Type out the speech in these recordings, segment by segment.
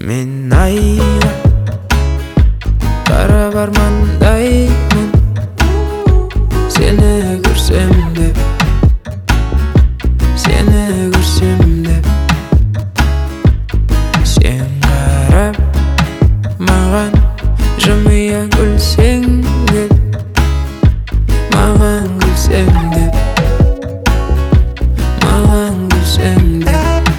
Мен айға қарап армандаймын, сені көрсем деп, сені көрсем деп. Сен қарап маған жымия күлсең деп, маған күлсең деп, маған күлсең деп.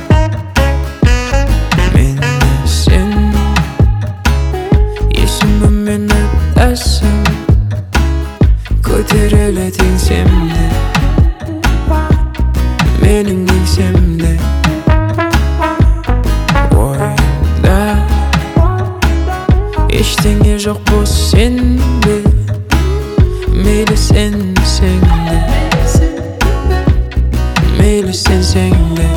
Асым көтерілі теңсемде, менің еңсемде. Ойда ештеңе жоқ бос сенде, мейлі сенсең де, мейлі сенсең де.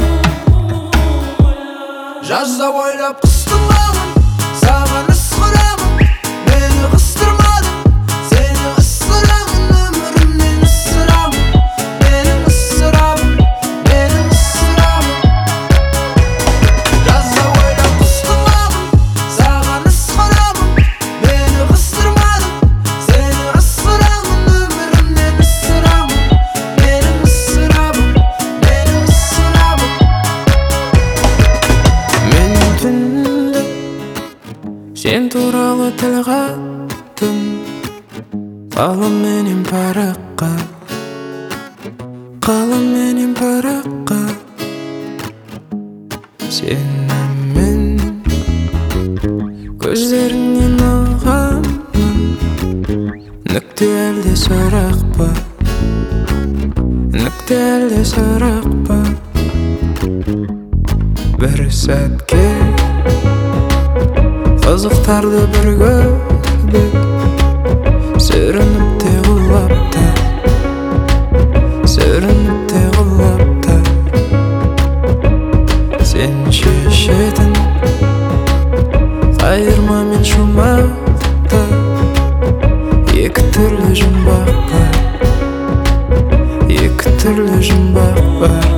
Жазда ойлап қыстың маған, саған ысқырамын, мені қыстырмадың, сені ысырамын, өмірімнен ысырамын, менің ысырамын, менің ысырамын. Жазда ойлап қыстың маған, саған ысқырамын, мені қыстырмадың, сені ысырамын, өмірімнен ысырамын, менің ысырамын, менің ысырамын. Мен түнде сен туралы тіл қаттым, қаламменен параққа, қаламменен параққа. Сені мен көздеріңнен ұғамын, нүкте әлде сұрақ па, нүкте әлде сұрақ па. Бір сәтке қызықтарды бір көрдік, сүрініп те құлап та, сүрініп те құлап та. Сен шешетін қайырма мен шумақты, екі түрлі жұмбақ бар, екі түрлі жұмбақ бар.